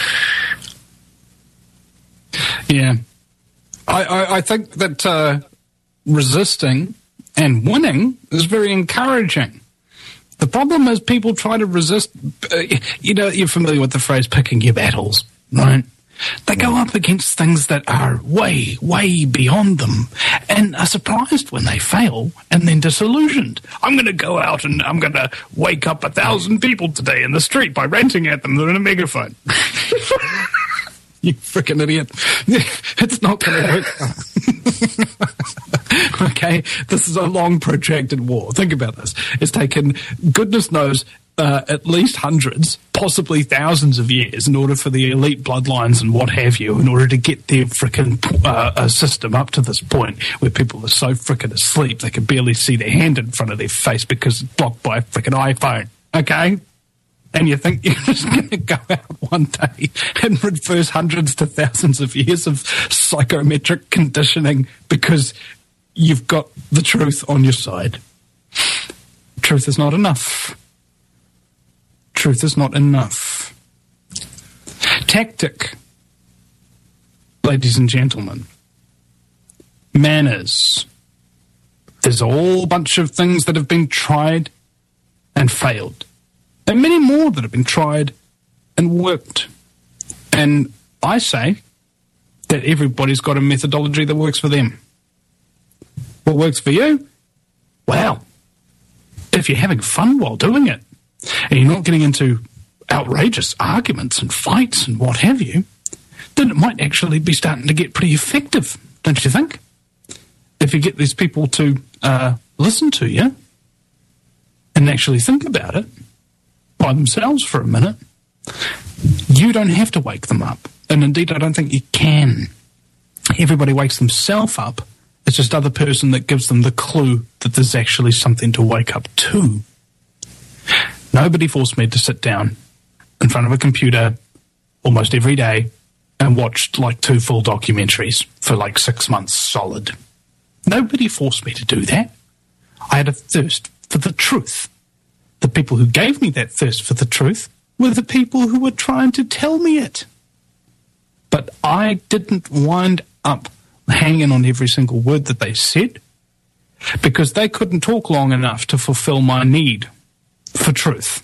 Yeah. I, I, I think that uh, resisting and winning is very encouraging. The problem is people try to resist. Uh, you know, you're familiar with the phrase picking your battles, right? They go up against things that are way, way beyond them and are surprised when they fail and then disillusioned. I'm going to go out and I'm going to wake up a thousand people today in the street by ranting at them. They're in a megaphone. You freaking idiot. It's not going to work. Okay, this is a long, protracted war. Think about this. It's taken, goodness knows, uh, at least hundreds, possibly thousands of years in order for the elite bloodlines and what have you, in order to get their frickin' uh, uh, system up to this point where people are so frickin' asleep they can barely see their hand in front of their face because it's blocked by a frickin' iPhone. Okay? And you think you're just going to go out one day and reverse hundreds to thousands of years of psychometric conditioning because you've got the truth on your side. Truth is not enough. Truth is not enough. Tactic, ladies and gentlemen. Manners. There's a whole bunch of things that have been tried and failed. And many more that have been tried and worked. And I say that everybody's got a methodology that works for them. What works for you? Well, if you're having fun while doing it, and you're not getting into outrageous arguments and fights and what have you, then it might actually be starting to get pretty effective, don't you think? If you get these people to uh, listen to you and actually think about it by themselves for a minute, you don't have to wake them up. And indeed, I don't think you can. Everybody wakes themselves up. It's just other person that gives them the clue that there's actually something to wake up to. Nobody forced me to sit down in front of a computer almost every day and watched like two full documentaries for like six months solid. Nobody forced me to do that. I had a thirst for the truth. The people who gave me that thirst for the truth were the people who were trying to tell me it. But I didn't wind up hanging on every single word that they said because they couldn't talk long enough to fulfill my need for truth.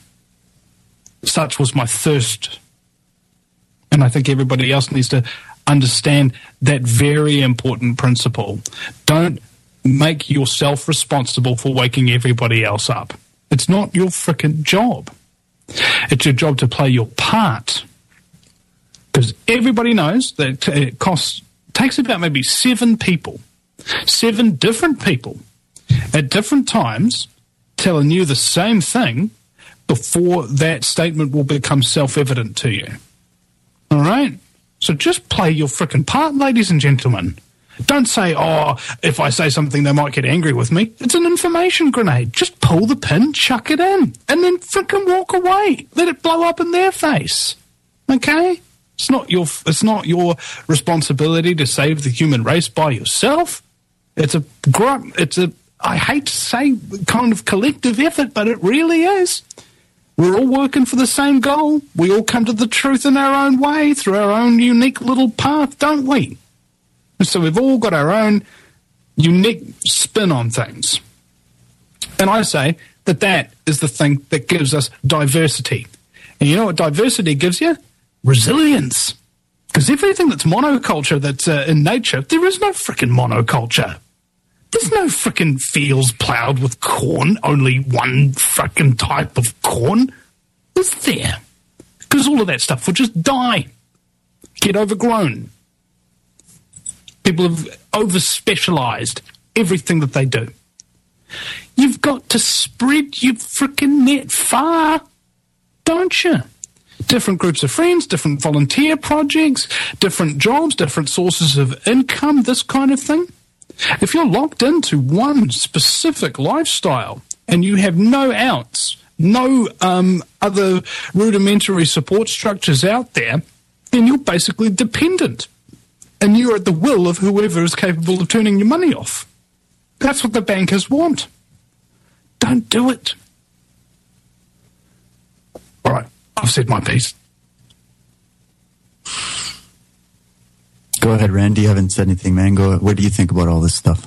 Such was my thirst. And I think everybody else needs to understand that very important principle. Don't make yourself responsible for waking everybody else up. It's not your frickin' job. It's your job to play your part. Because everybody knows that it costs, takes about maybe seven people, seven different people at different times telling you the same thing before that statement will become self-evident to you. All right? So just play your frickin' part, ladies and gentlemen. Don't say, oh, if I say something, they might get angry with me. It's an information grenade. Just pull the pin, chuck it in, and then frickin' walk away. Let it blow up in their face. Okay? It's not your, it's not your responsibility to save the human race by yourself. It's a, it's a, I hate to say kind of collective effort, but it really is. We're all working for the same goal. We all come to the truth in our own way, through our own unique little path, don't we? So we've all got our own unique spin on things. And I say that that is the thing that gives us diversity. And you know what diversity gives you? Resilience. Because everything that's monoculture that's uh, in nature, there is no frickin' monoculture. There's no frickin' fields ploughed with corn, only one frickin' type of corn. Is there? Because all of that stuff will just die, get overgrown. People have over-specialised everything that they do. You've got to spread your frickin' net far, don't you? Different groups of friends, different volunteer projects, different jobs, different sources of income, this kind of thing. If you're locked into one specific lifestyle and you have no outs, no um, other rudimentary support structures out there, then you're basically dependent. And you're at the will of whoever is capable of turning your money off. That's what the bankers want. Don't do it. All right, I've said my piece. Go ahead, Randy. You haven't said anything, man. Go. What do you think about all this stuff?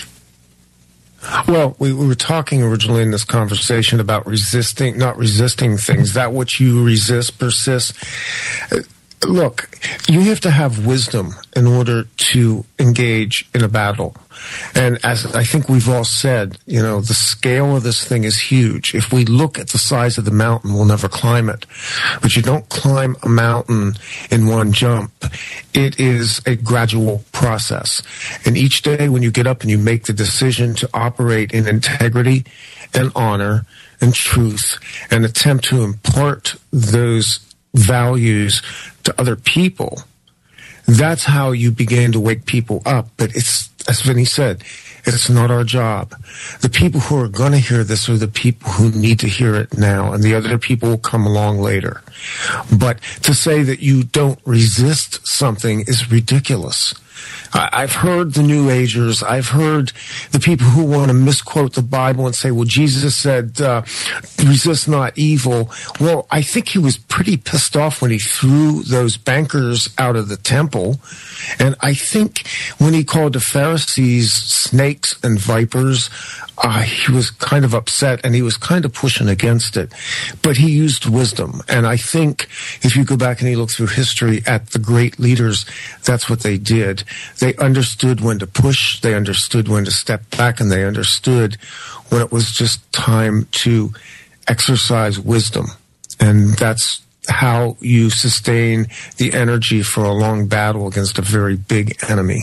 Well, we, we were talking originally in this conversation about resisting, not resisting things. That which you resist persists. Uh, Look, you have to have wisdom in order to engage in a battle. And as I think we've all said, you know, the scale of this thing is huge. If we look at the size of the mountain, we'll never climb it. But you don't climb a mountain in one jump. It is a gradual process. And each day when you get up and you make the decision to operate in integrity and honor and truth and attempt to impart those values to other people, that's how you begin to wake people up. But it's, as Vinny said, it's not our job. The people who are going to hear this are the people who need to hear it now, and the other people will come along later. But to say that you don't resist something is ridiculous. I've heard the New Agers. I've heard the people who want to misquote the Bible and say, well, Jesus said, uh, resist not evil. Well, I think he was pretty pissed off when he threw those bankers out of the temple. And I think when he called the Pharisees snakes and vipers, uh, he was kind of upset and he was kind of pushing against it. But he used wisdom. And I think if you go back and you look through history at the great leaders, that's what they did. They understood when to push, they understood when to step back, and they understood when it was just time to exercise wisdom. And that's how you sustain the energy for a long battle against a very big enemy.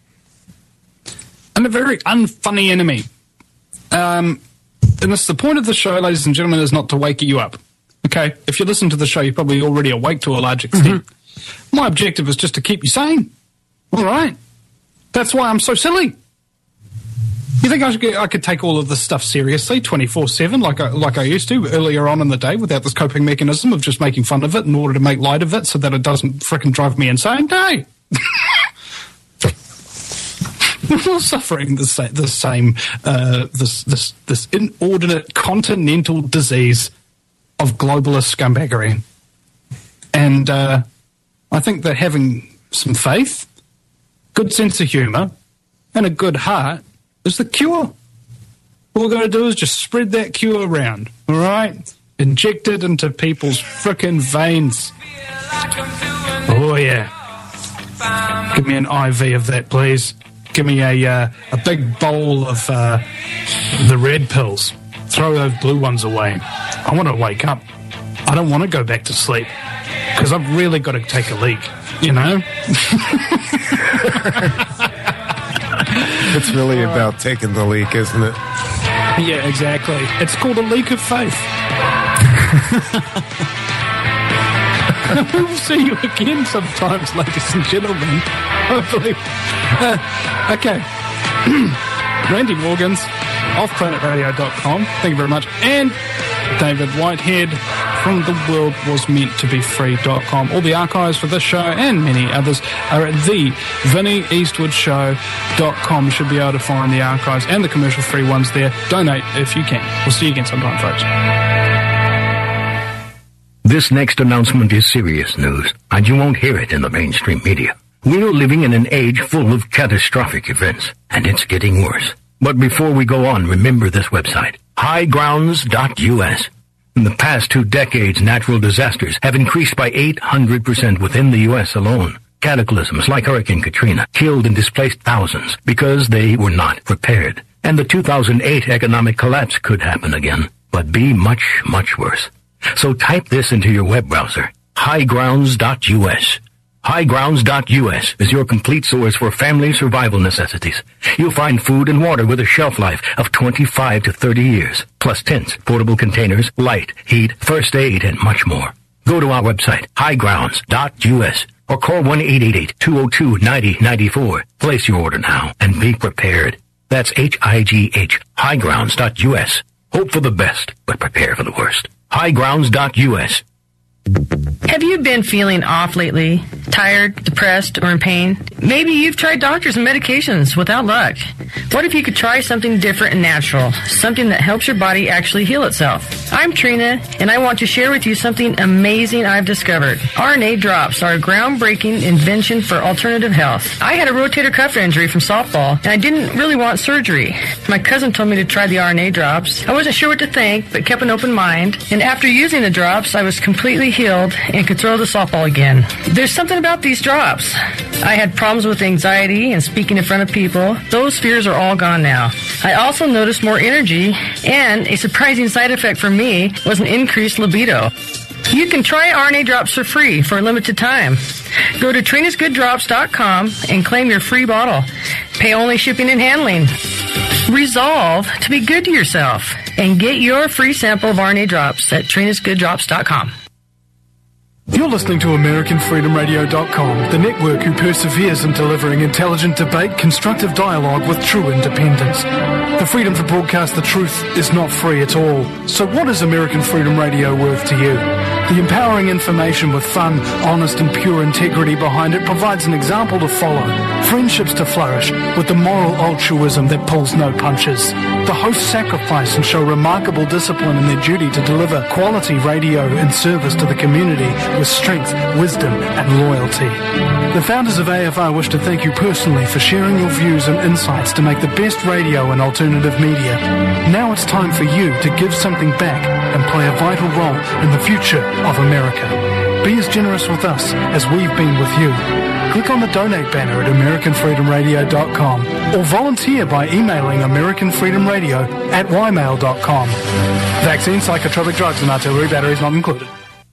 And a very unfunny enemy. Um, and it's the point of the show, ladies and gentlemen, is not to wake you up. Okay? If you listen to the show, you're probably already awake to a large extent. Mm-hmm. My objective is just to keep you sane. All right? That's why I'm so silly. You think I, should get, I could take all of this stuff seriously, twenty-four seven, like I, like I used to earlier on in the day, without this coping mechanism of just making fun of it in order to make light of it so that it doesn't frickin' drive me insane? No. We're all suffering the same, the same uh, this, this, this inordinate continental disease of globalist scumbaggery. And uh, I think that having some faith, good sense of humour, and a good heart is the cure. All we've got to do is just spread that cure around, all right? Inject it into people's frickin' veins. Oh, yeah. Give me an I V of that, please. Give me a uh, a big bowl of uh, the red pills. Throw those blue ones away. I want to wake up. I don't want to go back to sleep because I've really got to take a leak, you know? It's really about taking the leak, isn't it? Yeah, exactly. It's called a leak of faith. We will see you again sometimes, ladies and gentlemen. Hopefully. Uh, okay. Randy Morgans, off planet radio dot com. Thank you very much. And David Whitehead from the world was meant to be free dot com. All the archives for this show and many others are at the Vinnie Eastwood Show dot com. You should be able to find the archives and the commercial free ones there. Donate if you can. We'll see you again sometime, folks. This next announcement is serious news, and you won't hear it in the mainstream media. We're living in an age full of catastrophic events, and it's getting worse. But before we go on, remember this website, high grounds dot U S. In the past two decades, natural disasters have increased by eight hundred percent within the U S alone. Cataclysms like Hurricane Katrina killed and displaced thousands because they were not prepared. And the two thousand eight economic collapse could happen again, but be much, much worse. So type this into your web browser, high grounds dot U S. high grounds dot U S is your complete source for family survival necessities. You'll find food and water with a shelf life of twenty-five to thirty years, plus tents, portable containers, light, heat, first aid, and much more. Go to our website, high grounds dot U S, or call one eight eight eight, two oh two, nine oh nine four. Place your order now and be prepared. That's H I G H, high grounds dot U S. Hope for the best, but prepare for the worst. high grounds dot U S. Have you been feeling off lately? Tired, depressed, or in pain? Maybe you've tried doctors and medications without luck. What if you could try something different and natural? Something that helps your body actually heal itself. I'm Trina, and I want to share with you something amazing I've discovered. R N A drops are a groundbreaking invention for alternative health. I had a rotator cuff injury from softball, and I didn't really want surgery. My cousin told me to try the R N A drops. I wasn't sure what to think, but kept an open mind. And after using the drops, I was completely healed and could throw the softball again. There's something about these drops. I had problems with anxiety and speaking in front of people. Those fears are all gone now. I also noticed more energy, and a surprising side effect for me was an increased libido. You can try R N A drops for free for a limited time. Go to trinas good drops dot com and claim your free bottle. Pay only shipping and handling. Resolve to be good to yourself and get your free sample of R N A drops at trinas good drops dot com. You're listening to American Freedom Radio dot com, the network who perseveres in delivering intelligent debate, constructive dialogue with true independence. The freedom to broadcast the truth is not free at all. So what is American Freedom Radio worth to you? The empowering information with fun, honest and pure integrity behind it provides an example to follow. Friendships to flourish with the moral altruism that pulls no punches. The hosts sacrifice and show remarkable discipline in their duty to deliver quality radio in service to the community with strength, wisdom and loyalty. The founders of A F R wish to thank you personally for sharing your views and insights to make the best radio and alternative media. Now it's time for you to give something back and play a vital role in the future of America. Be as generous with us as we've been with you. Click on the donate banner at American Freedom Radio dot com or volunteer by emailing American Freedom Radio at y mail dot com. Vaccine, psychotropic drugs and artillery batteries not included.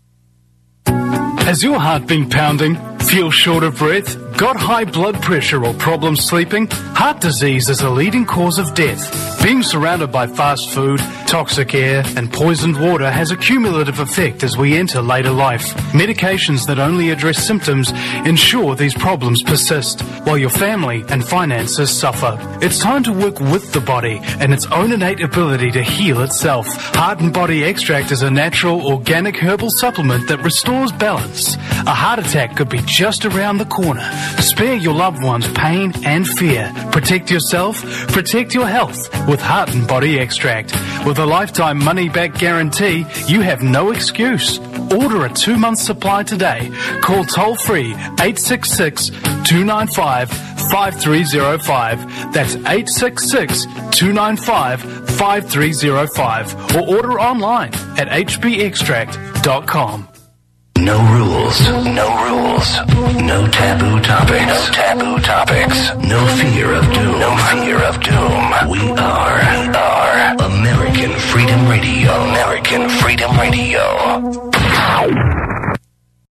Has your heart been pounding? Feel short of breath? Got high blood pressure or problems sleeping? Heart disease is a leading cause of death. Being surrounded by fast food, Toxic air and poisoned water has a cumulative effect as we enter later life. Medications that only address symptoms ensure these problems persist, while your family and finances suffer. It's time to work with the body and its own innate ability to heal itself. Heart and Body Extract is a natural, organic herbal supplement that restores balance. A heart attack could be just around the corner. Spare your loved ones pain and fear. Protect yourself, protect your health with Heart and Body Extract. With a lifetime money-back guarantee, you have no excuse. Order a two-month supply today. Call toll-free eight six six, two nine five, five three zero five. That's eight six six, two nine five, five three zero five. Or order online at h b extract dot com. No rules, no rules, no taboo topics, no taboo topics, no fear of doom, no fear of doom. We are, we are American Freedom Radio, American Freedom Radio.